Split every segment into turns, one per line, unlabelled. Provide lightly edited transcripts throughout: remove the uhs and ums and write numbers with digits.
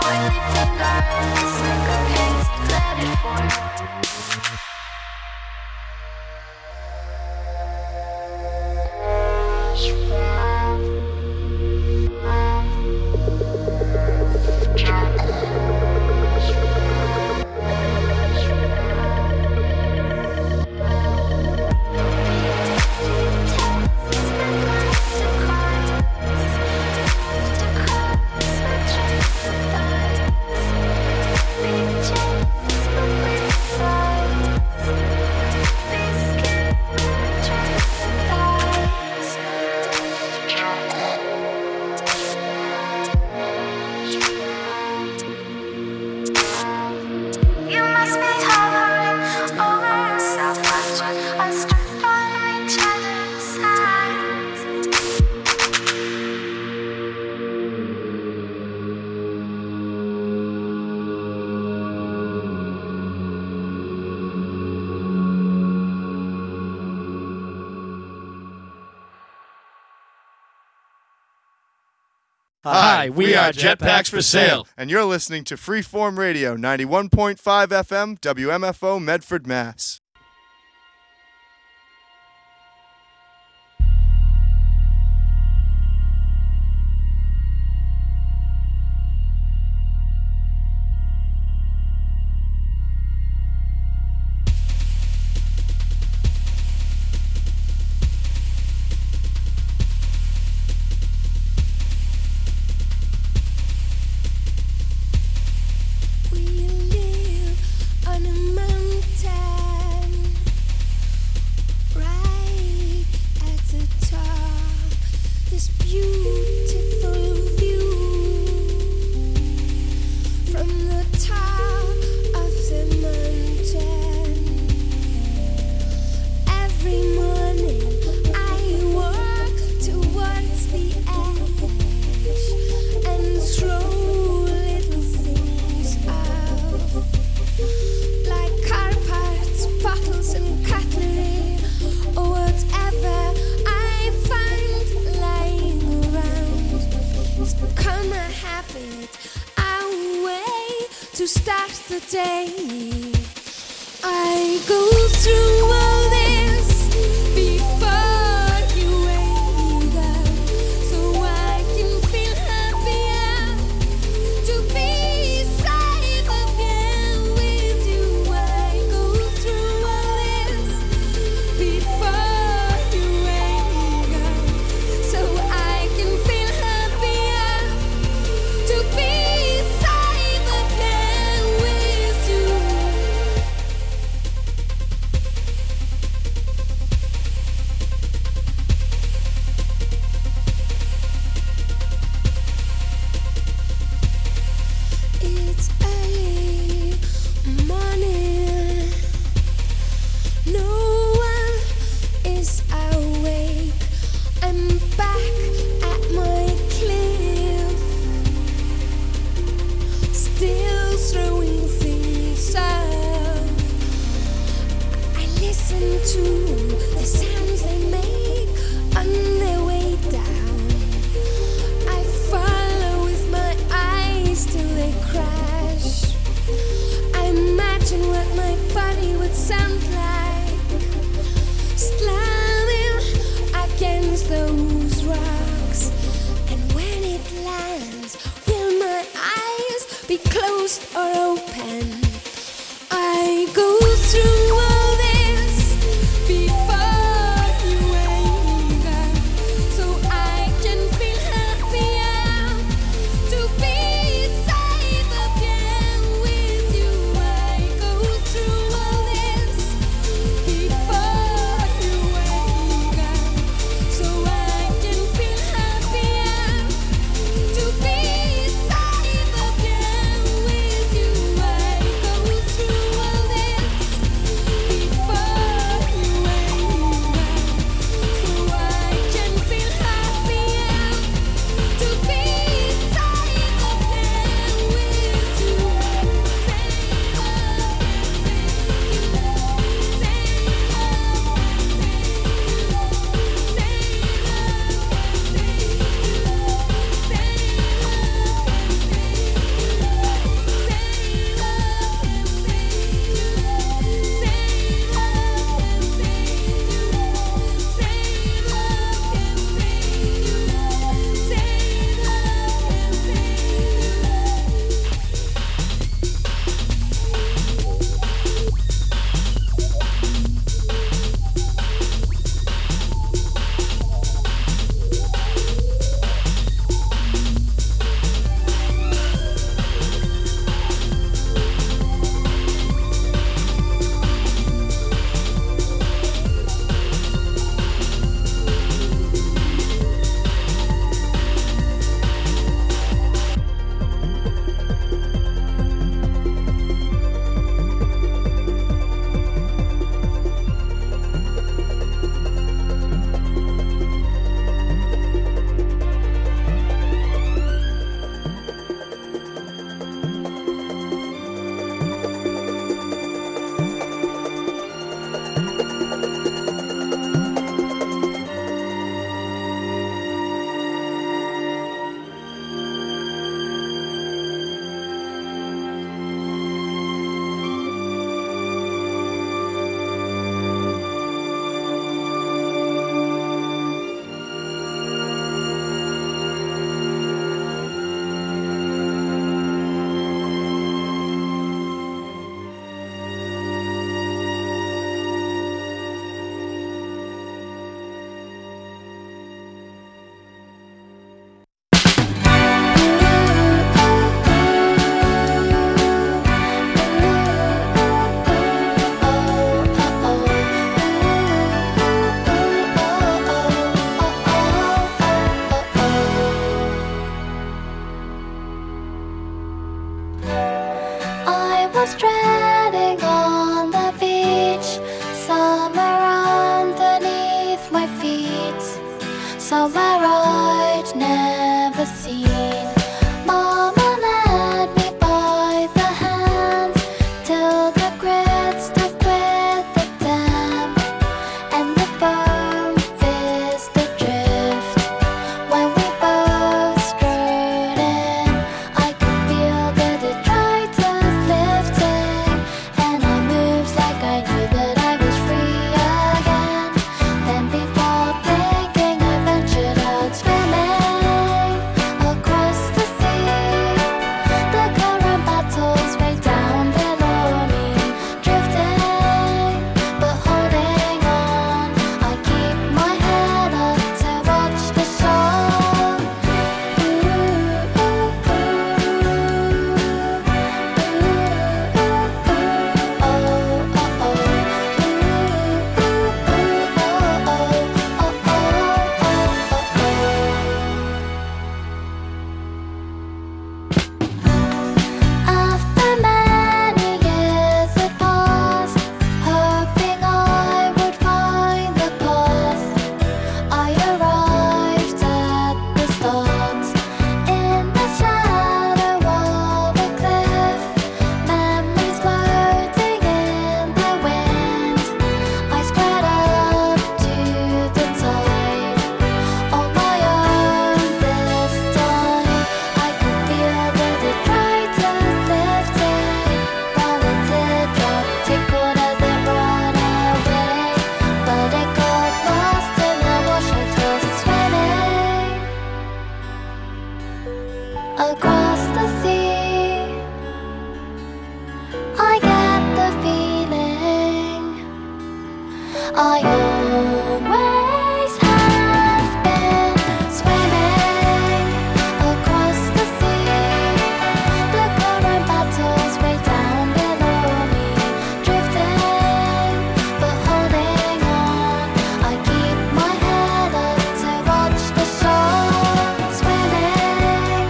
Hi, we are Jetpacks for Sale.
And you're listening to Freeform Radio, 91.5 FM, WMFO, Medford, Mass.
was treading on the beach, somewhere underneath my feet, somewhere I'd never seen. Mama led me by the hand till the grid stuck with the dam, and the foam fizzed adrift. When we both strode in, I could feel the detritus lifting, and I moved like I knew that I was free again. Then before thinking, I ventured out swimming across the sea. The current battles way down below me, drifting but holding on. I keep my head up to watch the show. After many years had passed, hoping I would find the path, I arrived at the start. In the shadow of a cliff, memories floating in the wind, I squared up to the tide. On my own this time, I could feel the detritus lifting, while the teardrop tickled as it ran away. But it got lost in the wash until swimming across the sea. I get the feeling I always have been swimming across the sea. The current battles way down below me, drifting but holding on. I keep my head up to watch the show. Swimming,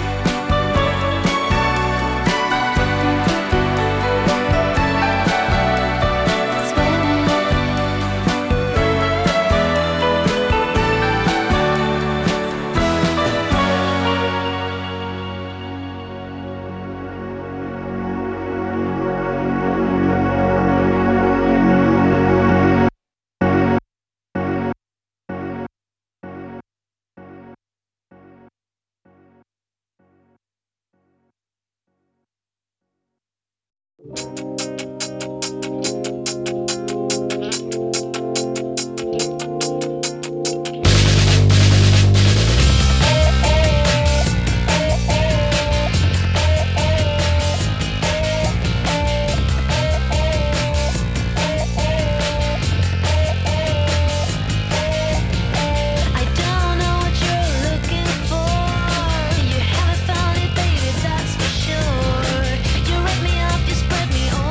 I don't know what you're looking for. You haven't found it, baby, that's for sure. You rip me up, you spread me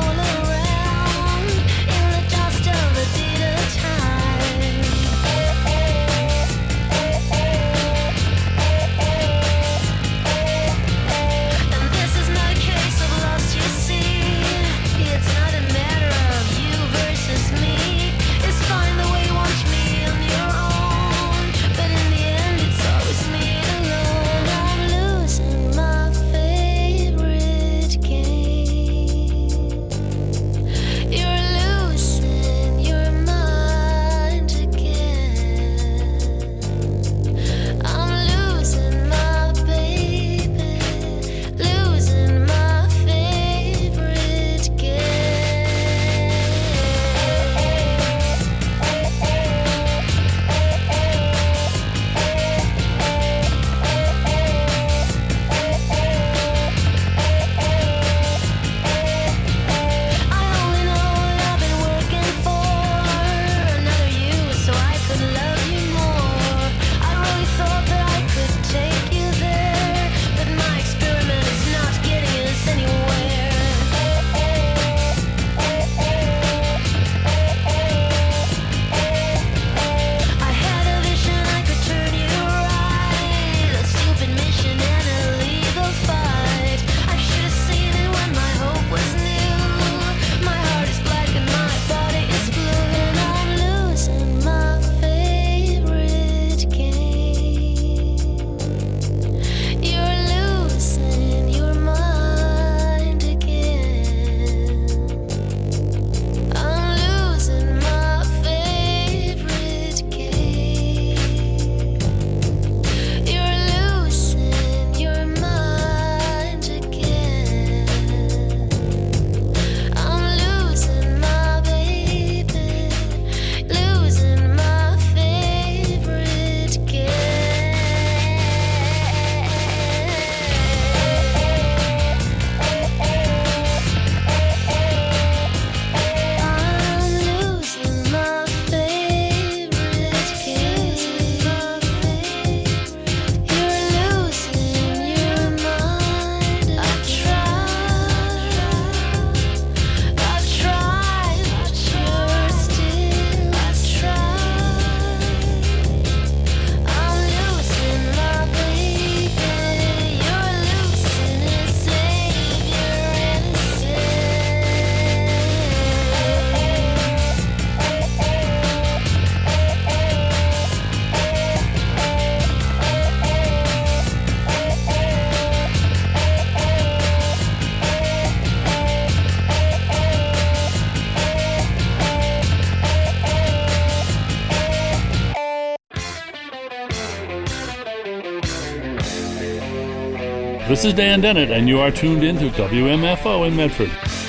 This is Dan Dennett, and you are tuned into WMFO in Medford.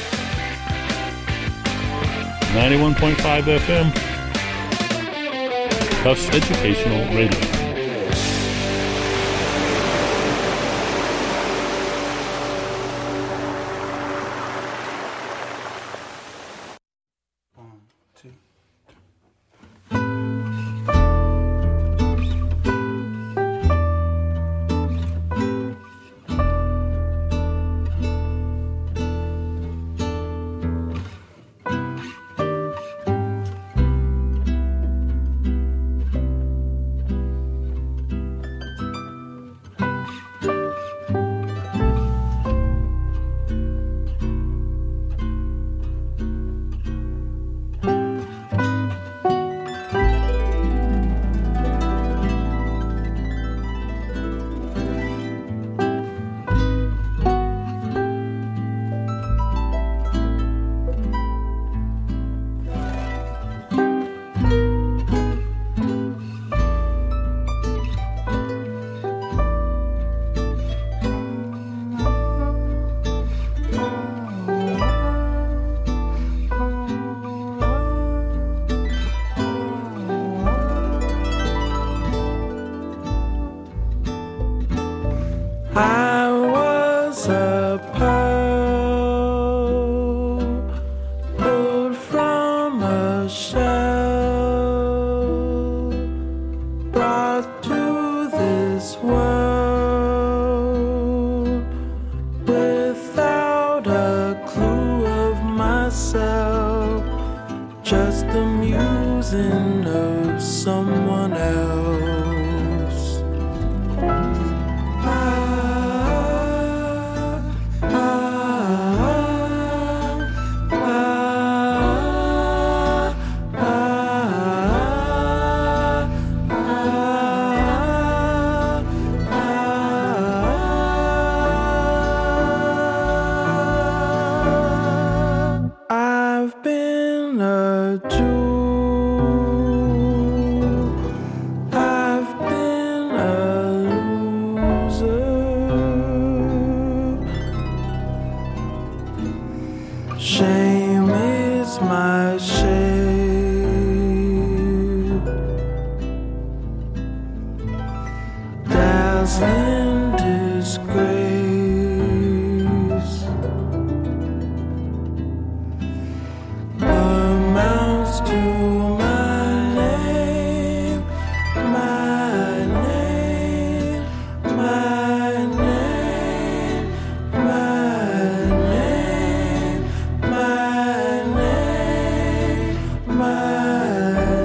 91.5 FM. Tufts Educational Radio.
I was a pearl pulled from a shell, brought to this world without a clue of myself, just the musing of someone else. I've been a Jew, I've been a loser. Shame is my shade, dazzling disgrace. Amounts to my name, my name, my name, my name, my name, my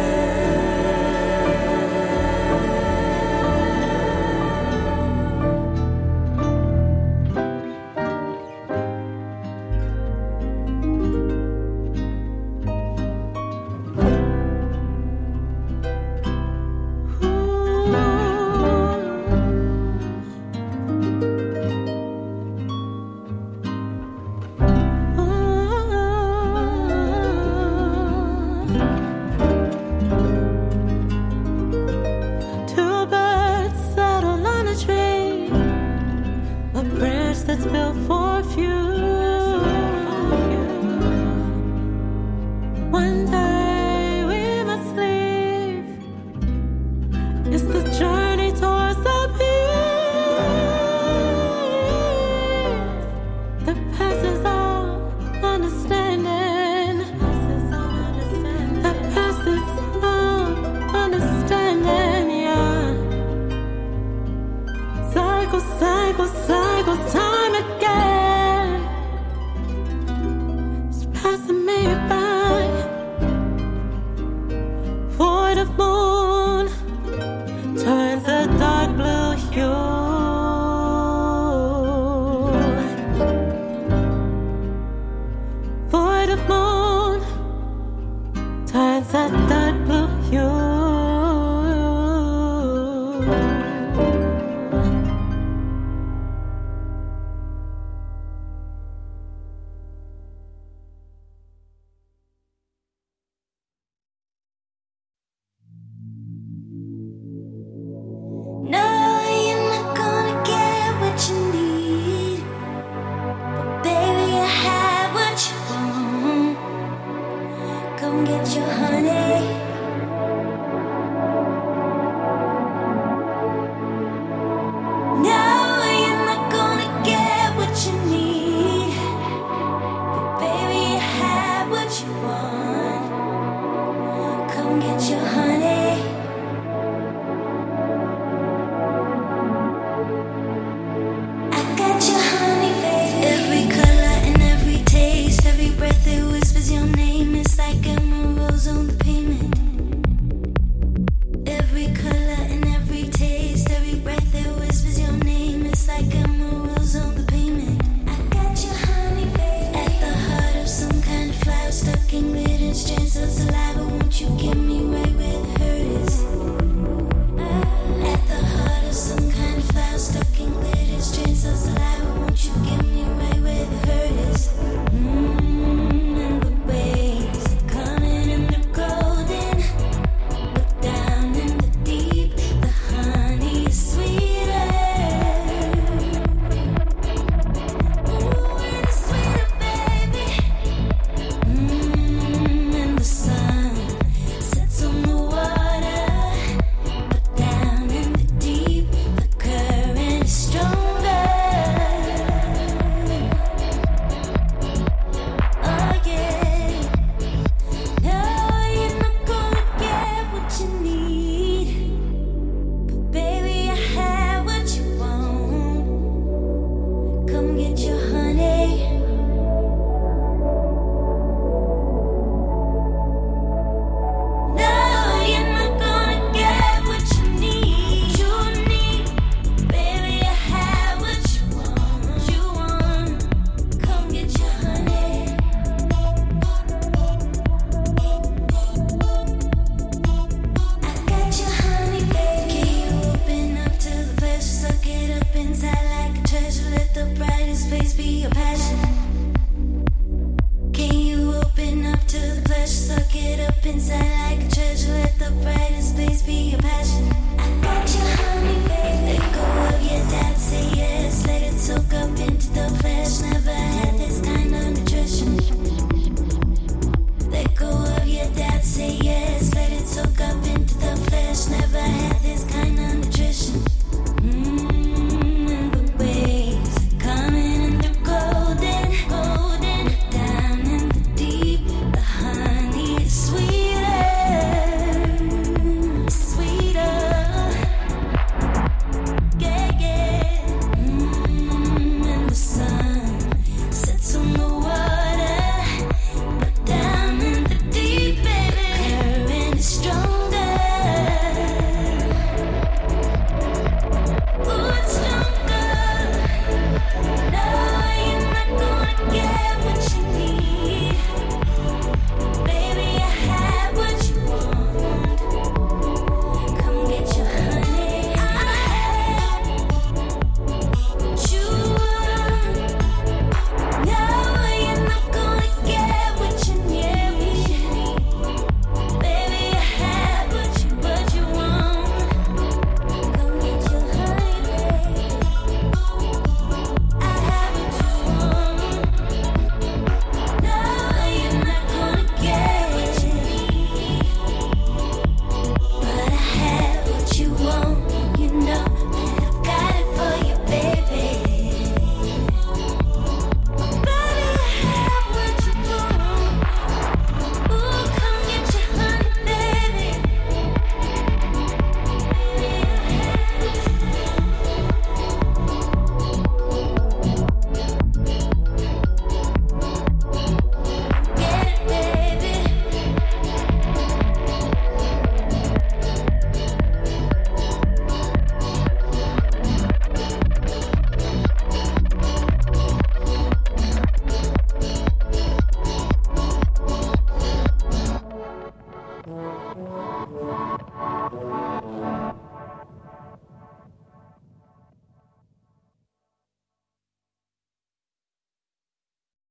Two birds settle on a tree, a branch that's built for a few. One day we must leave. It's the journey towards the peace that passes all understanding. That passes all understanding, yeah. Cycle, cycle, cycle, time again. It's passing me by. Void of moon turns a dark blue hue. Void of moon turns a dark blue hue.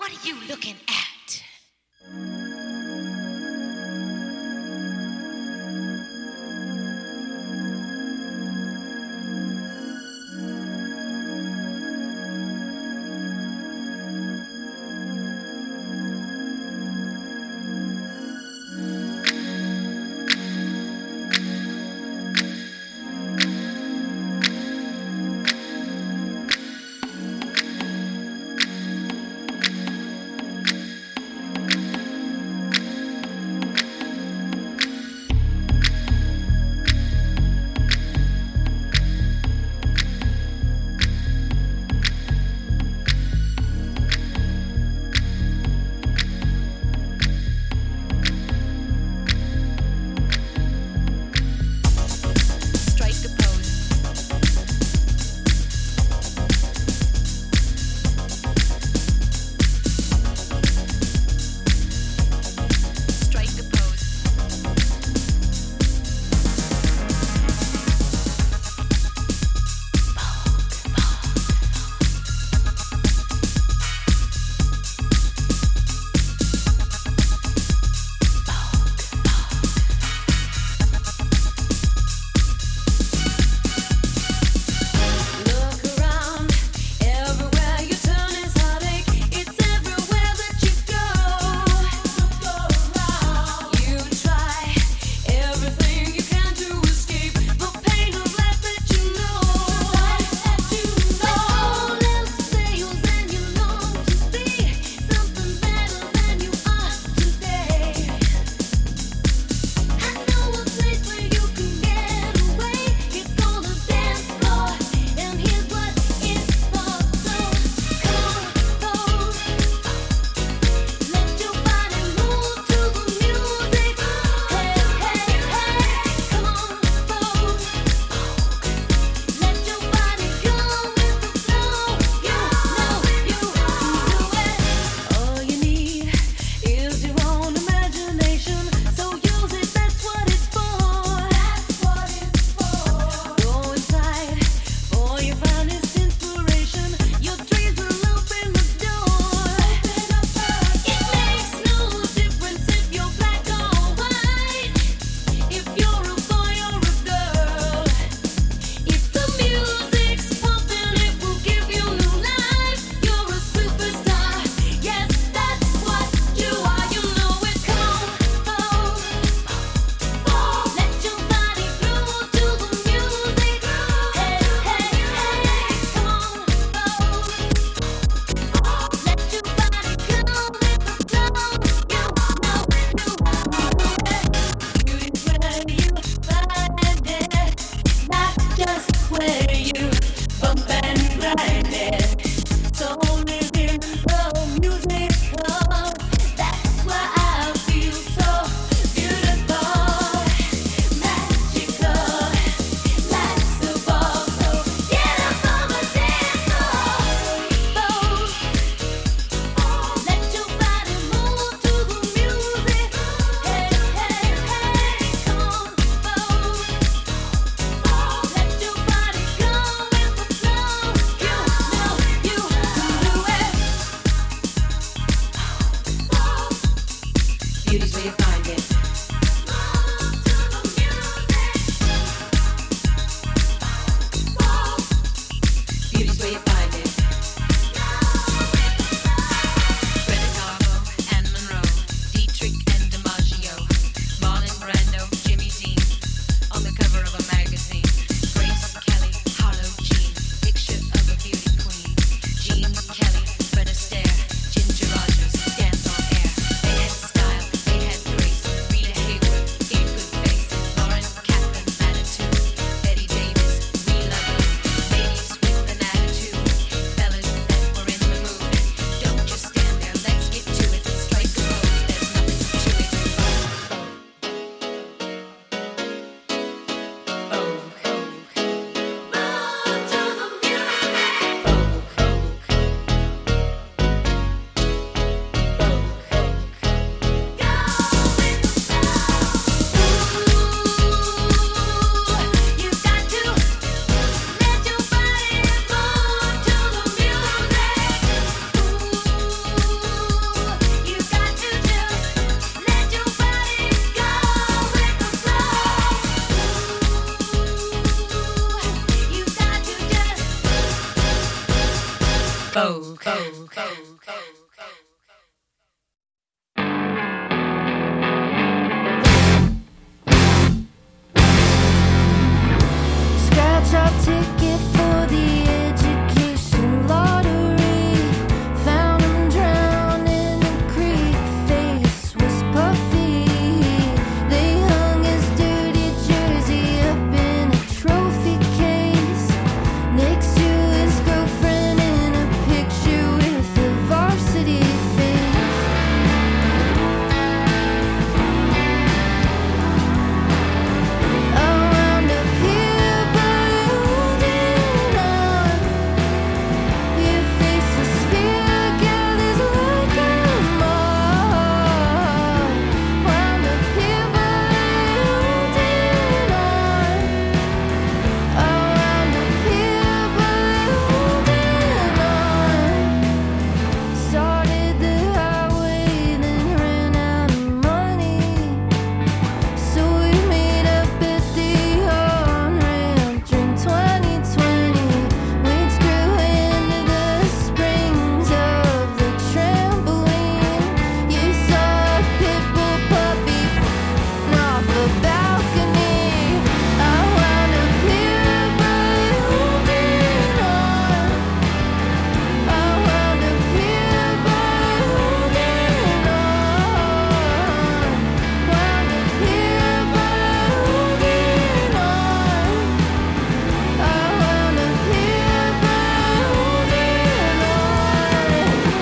What are you looking at?
They had
Scratch our ticket for the education lottery. Found him drowned in a creek. Face was puffy. They hung his dirty jersey up in a trophy case next to his girlfriend in a picture with a varsity face. Around up here, but holding on. Your face is sphere gathers like a moth. Wound up here, but holding on. Around up here, but holding on. Started the highway, then ran out of money. So we made up at the on-ramp, drink 2020. We'd screw into the springs of the trampoline. You saw a pit bull puppy off a balcony. I wound up here, but holding on. I wound up here, but holding on. Wound up here, but holding on. I wound up here, but holding on.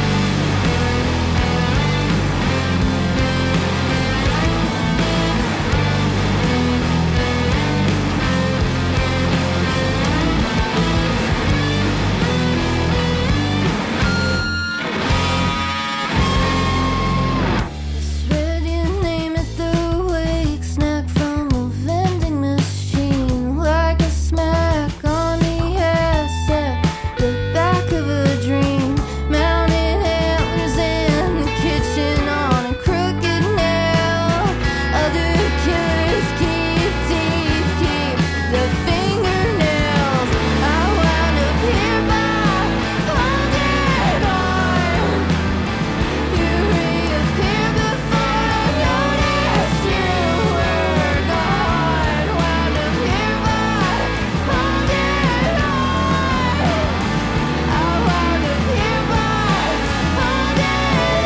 Read your name at the wake, snack from a vending machine, like a smack on the ass at the back of a dream. Mounted antlers in the kitchen on a crooked nail. Other killers keep teeth, keep the fingernails. I wound up here by holding on. You reappeared before I noticed you were gone. Wound up here by holding on. I wound up here by holding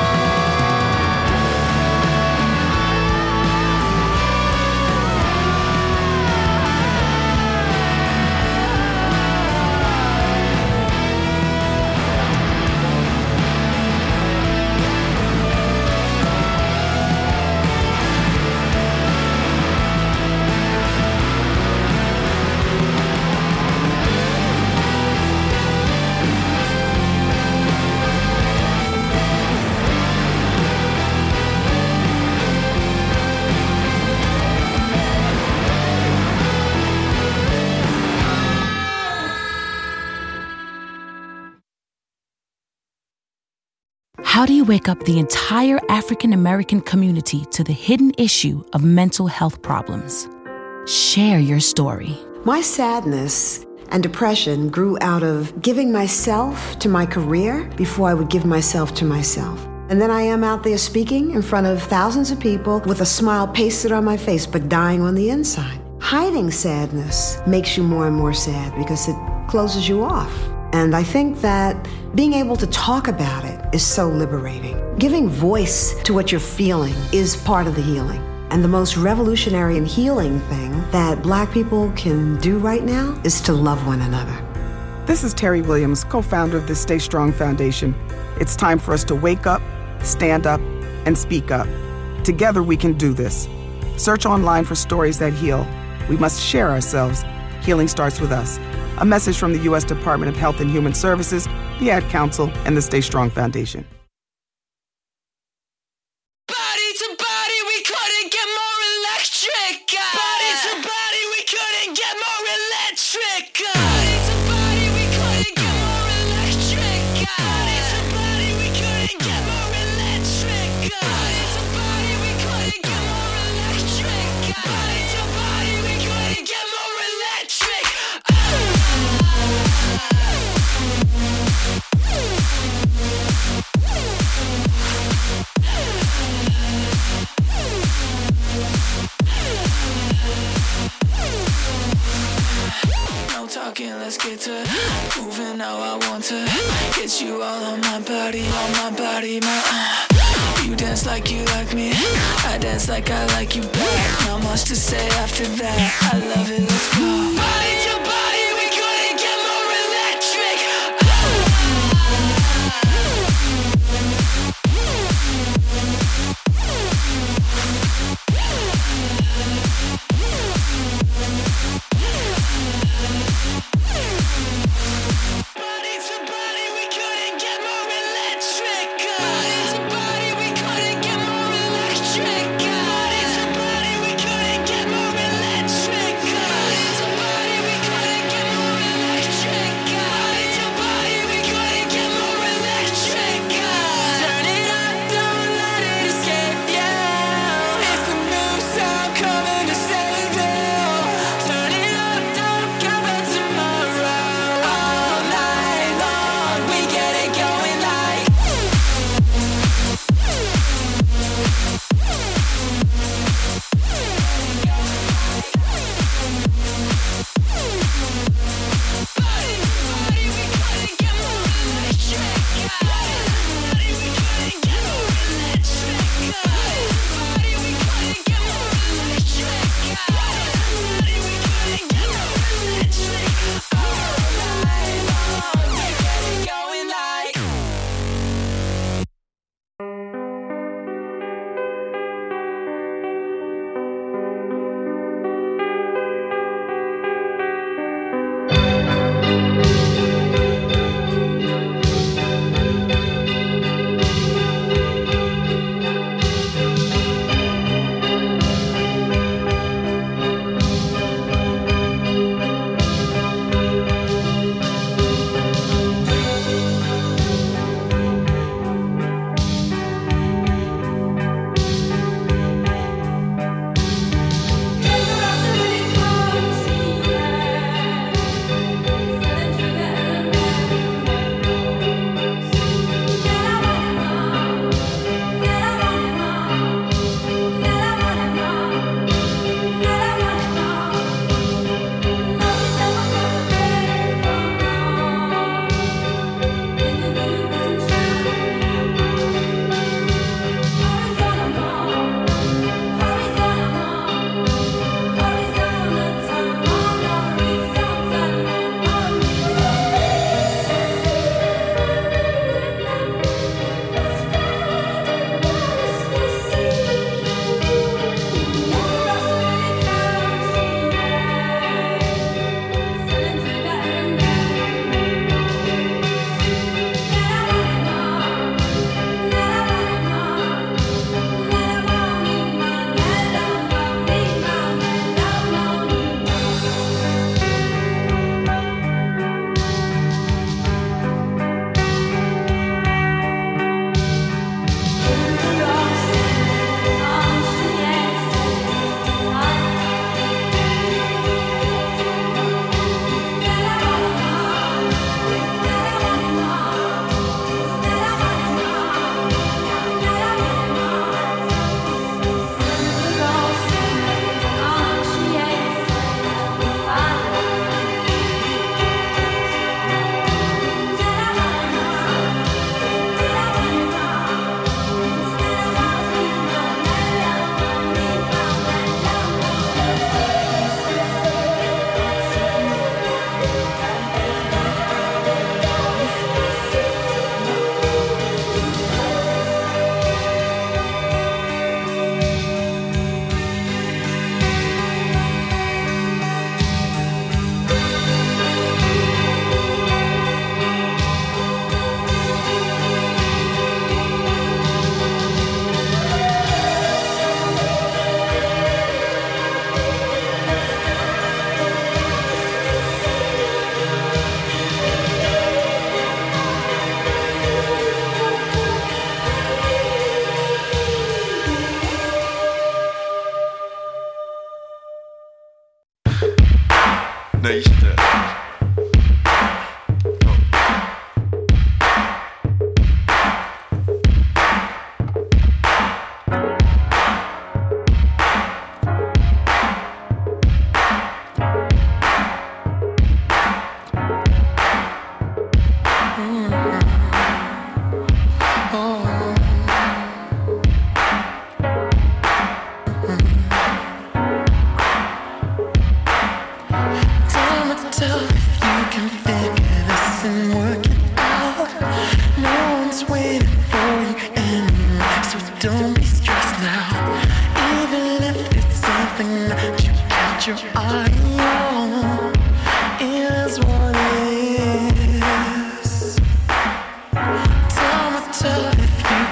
How do you wake up the entire African American community to the hidden issue of mental health problems? Share your story.
My sadness and depression grew out of giving myself to my career before I would give myself to myself. And then I am out there speaking in front of thousands of people with a smile pasted on my face, but dying on the inside. Hiding sadness makes you more and more sad because it closes you off. And I think that being able to talk about it is so liberating. Giving voice to what you're feeling is part of the healing. And the most revolutionary and healing thing that Black people can do right now is to love one another.
This is Terry Williams, co-founder of the Stay Strong Foundation. It's time for us to wake up, stand up, and speak up. Together we can do this. Search online for stories that heal. We must share ourselves. Healing starts with us. A message from the U.S. Department of Health and Human Services, the Ad Council, and the Stay Strong Foundation.
Body to body, we couldn't get more electric. Body to body, we couldn't get more electric. Body to body, we couldn't get more electric. Body to body, we couldn't get more electric. Body to body, we couldn't get more electric. Body to body, we couldn't get more electric. now I want to get you all on my body, You dance like you like me, I dance like I like you back. Not much to say after that, I love it, let's go. Body to body, we couldn't get more electric.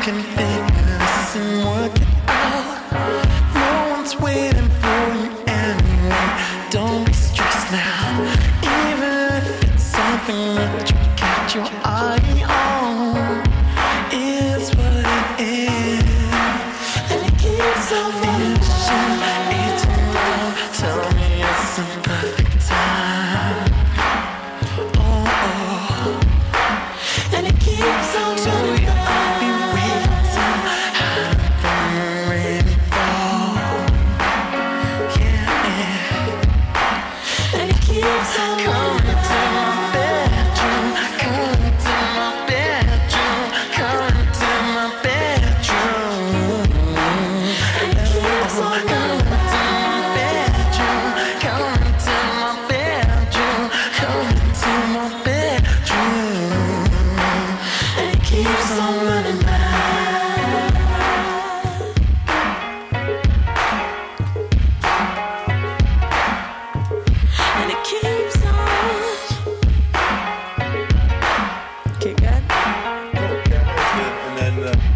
can figure this and work it out. No one's waiting for you anyway. Don't be stressed now, even if it's something that you got your eye on. It's what it is, and it keeps on moving. It's love. Tell me it's the perfect time. And it keeps on moving. I'll be waiting, I've been ready for. Yeah. And it keeps on coming to my bedroom, coming to my bedroom, coming to my bedroom. And it keeps on coming to my bedroom, coming to my bedroom, coming to my bedroom. Keeps on running back. And it keeps on. Okay, good.
And then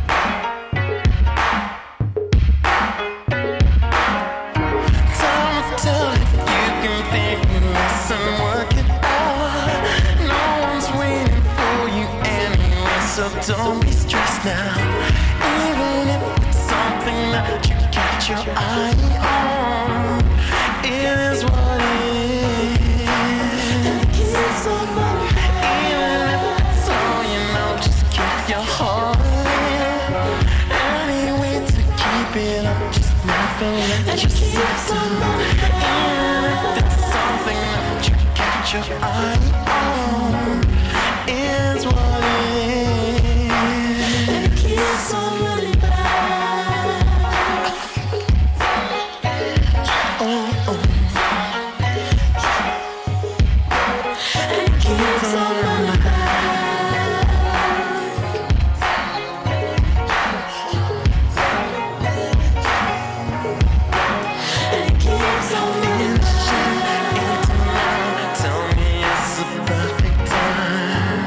Tell if you can figure this and work it out. No one's waiting for you anyway, so don't be stressed now. Even if it's something that you got your eye on, it is what it is. And it keeps on running. Even if it's all you know, just keep your heart in. Any way to keep it up, just never let yourself down. Even if it's something that you got your eye on, it's what it is. And it keeps on running back. Oh, oh. And it keeps on running back. And it keeps on running back. Tell me it's the perfect time.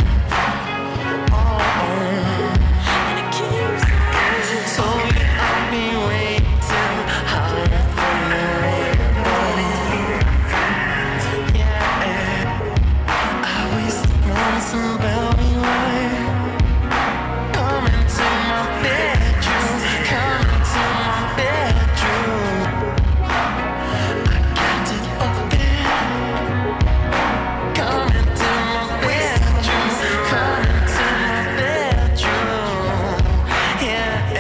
And it keeps on. So I'll be waiting, hiding from the rain. Yeah, I wasted months in Bellevue. Come into my bedroom, come into my bedroom. I got it open. Come into my bedroom, come into my bedroom. Yeah.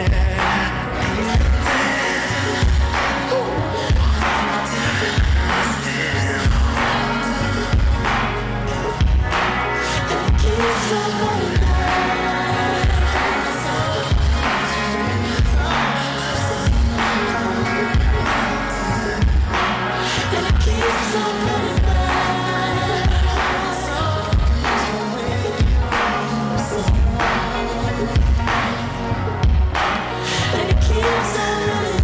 And it keeps on running back. And it keeps on running back. And it keeps on running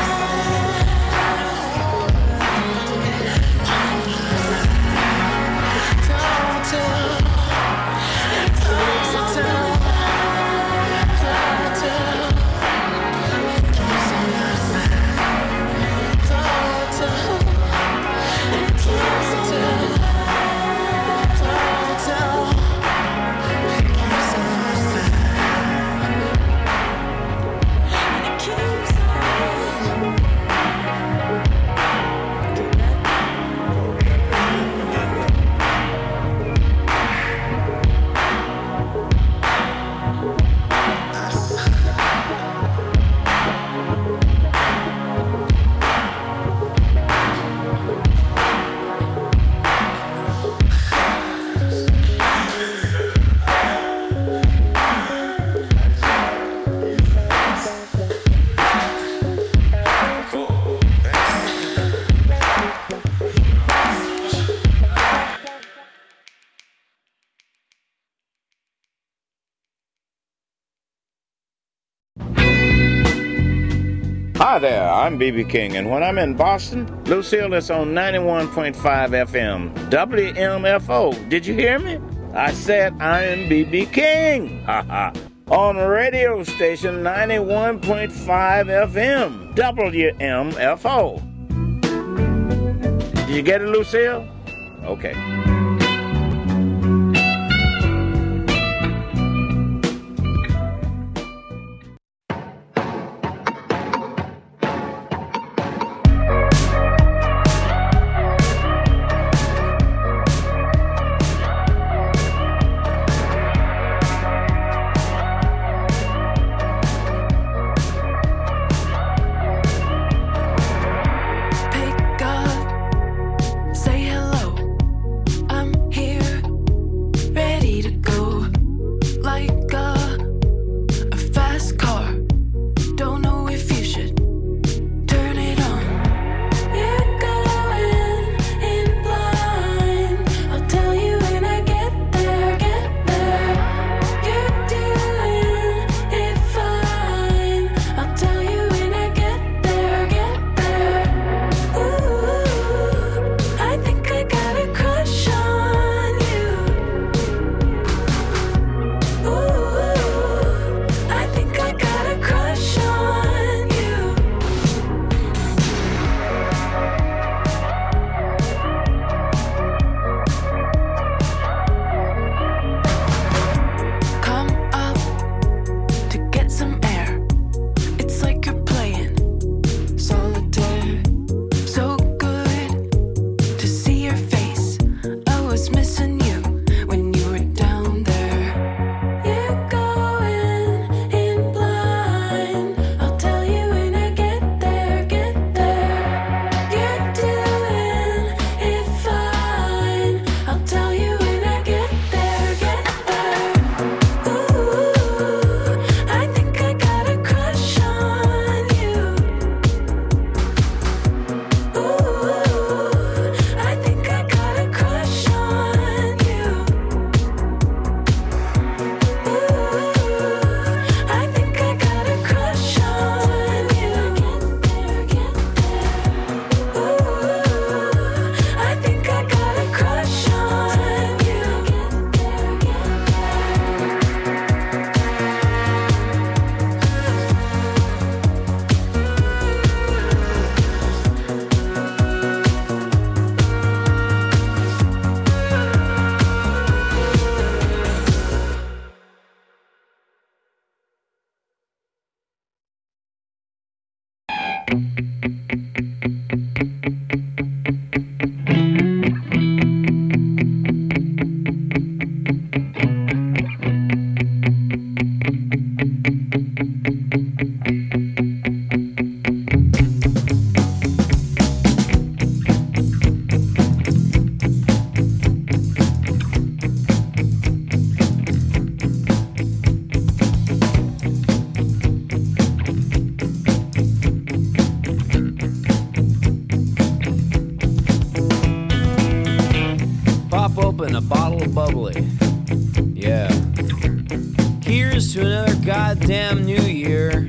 Hi there, I'm B.B. King, and when I'm in Boston, Lucille is on 91.5 FM, WMFO. Did you hear me? I said I'm B.B. King. Ha ha. on radio station 91.5 FM, WMFO. Did you get it, Lucille? Okay.
open a bottle of bubbly. Yeah. Here's to another goddamn new year.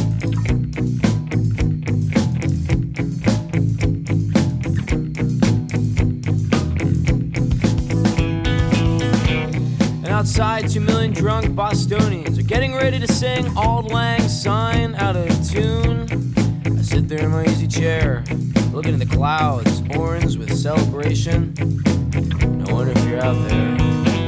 And outside, 2 million drunk Bostonians are getting ready to sing Auld Lang Syne out of tune. I sit there in my easy chair, looking at the clouds, orange with celebration. I wonder if you're out there.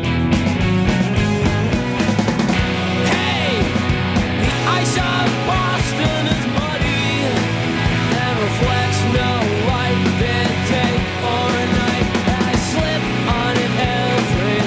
Hey! The ice of Boston is muddy and reflects no light, been day or night. And I slip on it every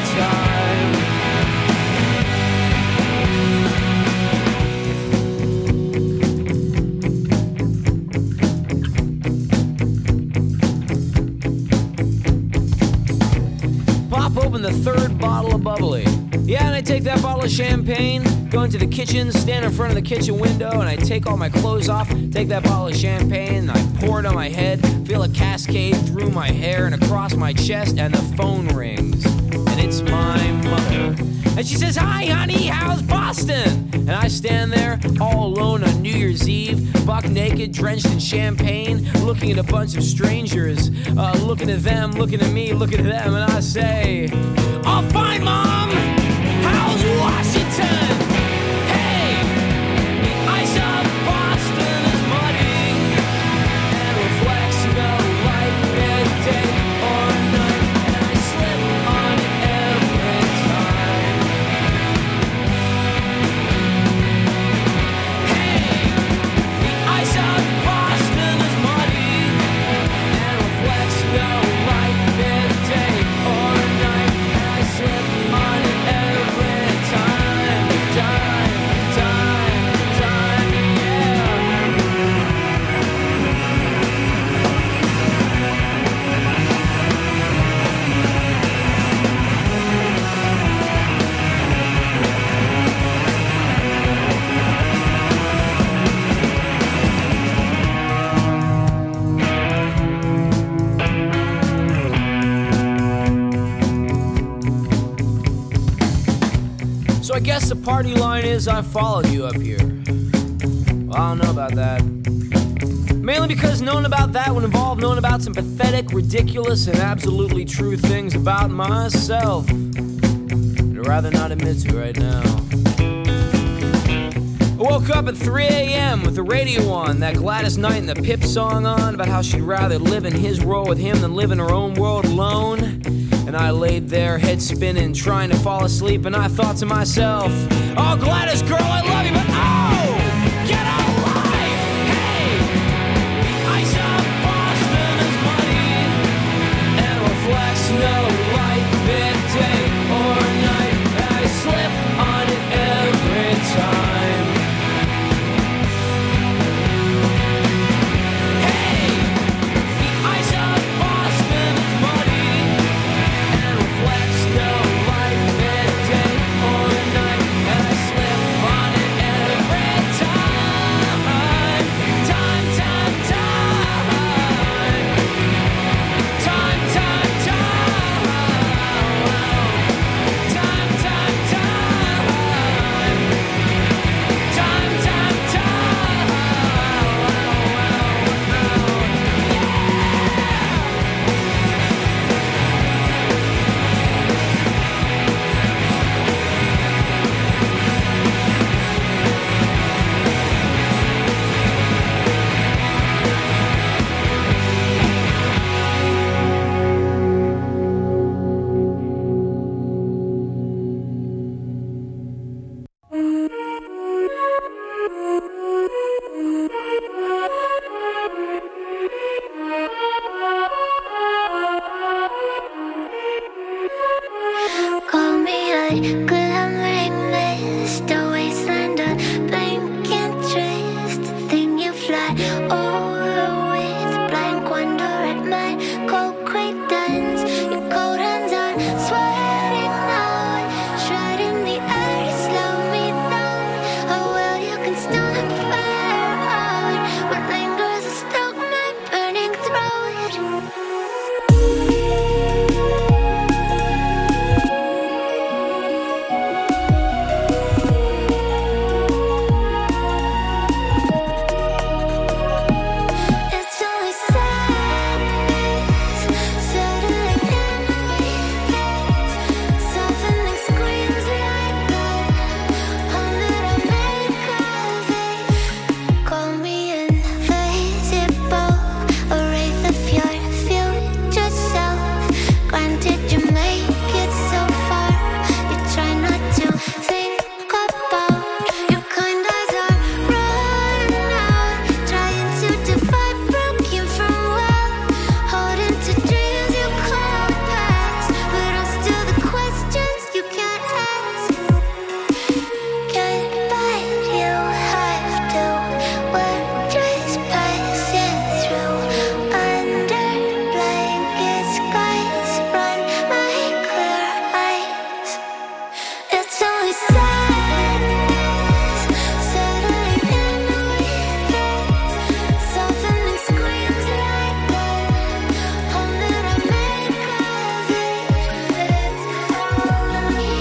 Pop open the third bottle of bubbly. Yeah, and I take that bottle of champagne, go into the kitchen, stand in front of the kitchen window, and I take all my clothes off, take that bottle of champagne, and I pour it on my head, feel a cascade through my hair and across my chest, and the phone rings. And it's my mother. And she says, "Hi, honey, how's Boston?" And I stand there all alone on New Year's Eve, buck naked, drenched in champagne, looking at a bunch of strangers, looking at them, looking at me, looking at them, and I say, "All fine, Mom. How's Washington?" guess the party line is I followed you up here. Well, I don't know about that. Mainly because knowing about that would involve knowing about some pathetic, ridiculous, and absolutely true things about myself. I'd rather not admit to right now. I woke up at 3 a.m. with the radio on, that Gladys Knight and the Pip song on, about how she'd rather live in his world with him than live in her own world alone. And I laid there, head spinning, trying to fall asleep, and I thought to myself, oh, Gladys, girl, I love you, but oh, get a life! Hey, I saw Boston is muddy and reflects no light, midday or night. I slip on it every time. Hey, the ice of Boston is muddy and reflects no light, midday or night. And I slip on it every time. Time, time, time. Time, time, time. Time, time, time. Time, time, time.
Call me a glamouring mist, a wasteland of blank interest. The thing you fly over with blank wonder at my cold credence. Your cold hands are sweating out, shredding the air to slow me down. Oh well, you can stop fire out. What lingers will stoke my burning throat. It's only sadness, settling in weekends, softening screams like that, all that I make of it. Call me invisible, a wraith of your future self. Granted, you make it so far, you try not to think about. Your kind eyes are running out, trying to divide broken from well, holding to dreams you can't pass, but I'm still the questions you can't ask. Can't bite, you have to. We're just passing through. Under blanket skies, run my clear eyes. It's only sadness, settling in weekends, softening screams like that, all that I make of it. It's only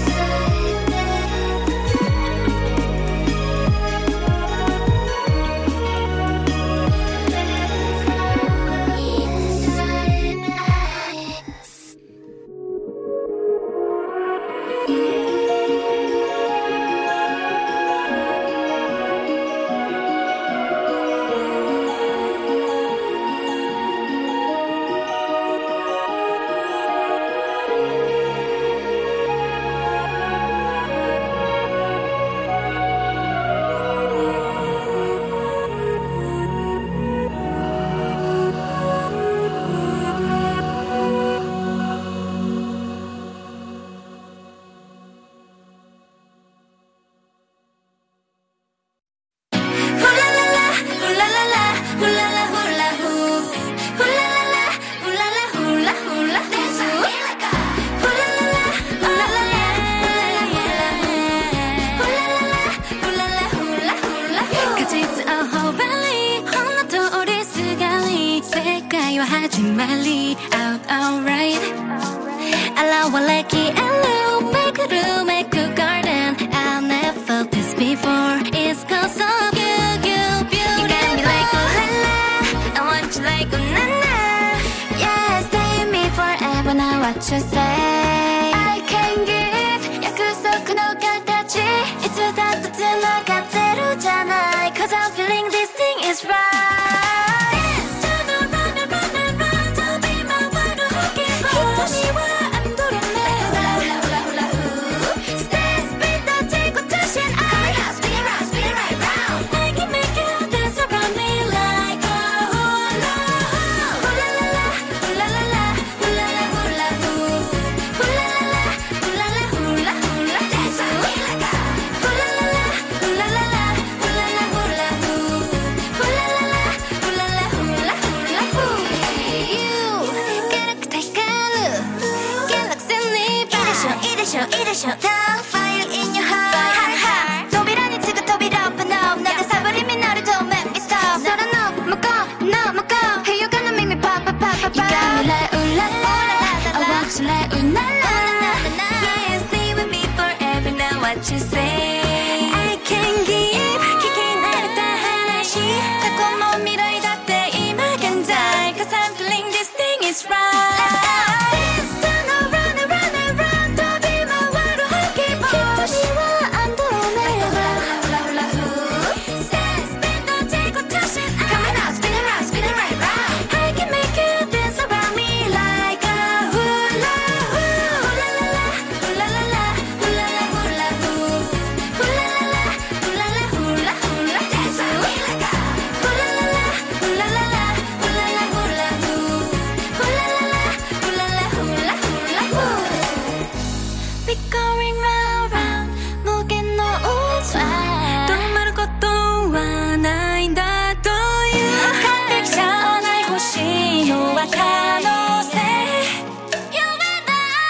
out alright. Allow a lucky hello, make a room, make a garden. what you say. I can give 約束の形いつだって繋がってるじゃない Cause I'm feeling this thing is right. Dance to the run and run and run to be my one to hold it. 瞳はアンドロメダ Hula hula hula hula. Stay spin the take a touch and I spin it round, spin it right round. I can make you dance around me like a hula hula la la, hula la la, hula la hula hoo. Hula la la, hula la hula hula. Dance with me like a hula la la, hula la la, hula la hula hoo. Hula la la, hula la hula hula hoo. You get a take a look. Get like Sydney. いいでしょいいでしょ The fire in your heart. 扉につく扉 open up. なんかサブリミナル don't make me stop. 空の向こうの向こう Hey you gonna make me pop pop pop pop. You got me like ooh la la. I want you like ooh la la. Yeah, stay with me forever now what you say. I can give 聞き慣れた話過去も未来だって今現在 Cause I'm feeling this thing is right. Let's go. Dance to the run and run and run to be my one to hold it. 瞳はアンドロメダ Hula hula hula hoo. Stay spin the take a touch and I come on spin it round, spin it right round. I can make you dance around me like a hula hoo. Hula la la, hula la la, hula la hula hoo. Hula la la, hula la hula hula. Dance with me like a hula la la, hula la la, hula la hula hoo. Hula la la, hula la hula hula hoo. Be going round round 無限の渦止まることはないんだという完璧じゃない欲しいのは可能性 You and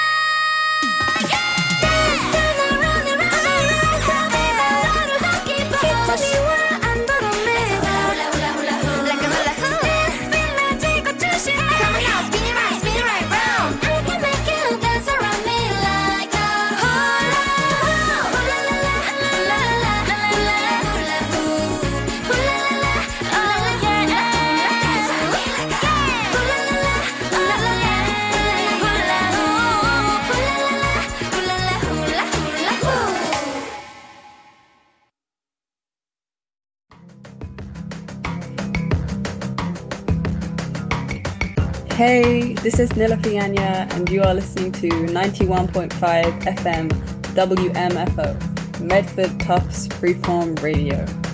I Dance to the run and run and run to be my one to hold it. 瞳はアンドロメダ Hula hula hula hoo. Like a hula hoo. Stay spin my take a touch and I come on spin it right round. I can make you dance around me like a hula hoo. Hula la la, hula la la, hula la hula hoo. Hula la la, hula la yeah. Dance with me like a hula la la, hula la yeah. Hula hoo. Hula la la, hula la hula hula hoo.
Hey, this is Nila Fianya, and you are listening to 91.5 FM WMFO, Medford Tufts Freeform Radio.